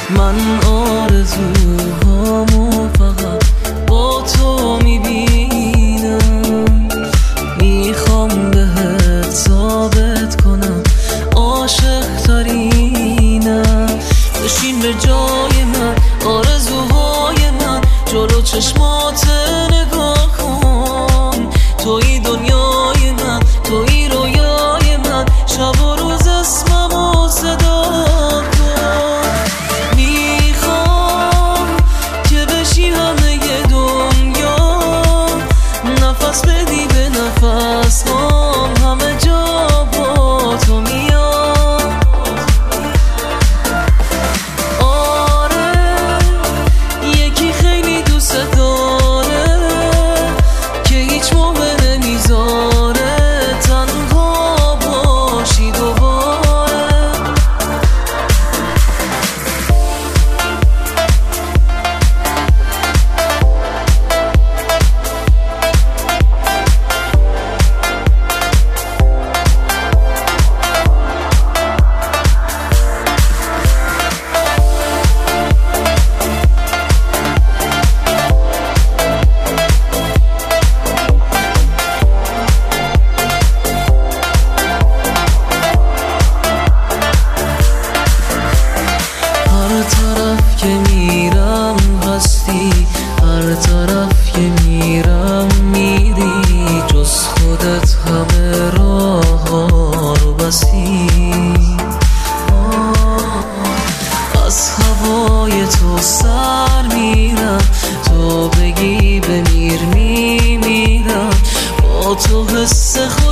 من آرزوهامو فقط با تو میبینم. میخوام بهت ثابت کنم عاشق ترینم. بشین به جای من، آرزوهای من جلو چشمات نگاه کن. توی دنیای من، توی رویای من، شب و روز اسممو صدا کن. میخوام که بشی همه دنیا، نفس بدی به نفس هم همه جا با تو میام. آره یکی خیلی دوست داره که هیچ موقع نمیذاره تنها باشی دوباره. هر طرف که میرم هستی، هر طرف که میرم میری، جز خودت همه راه ها رو بستی. از هوای تو سر میرم، تو بگی بمیر میمیرم. با تو حس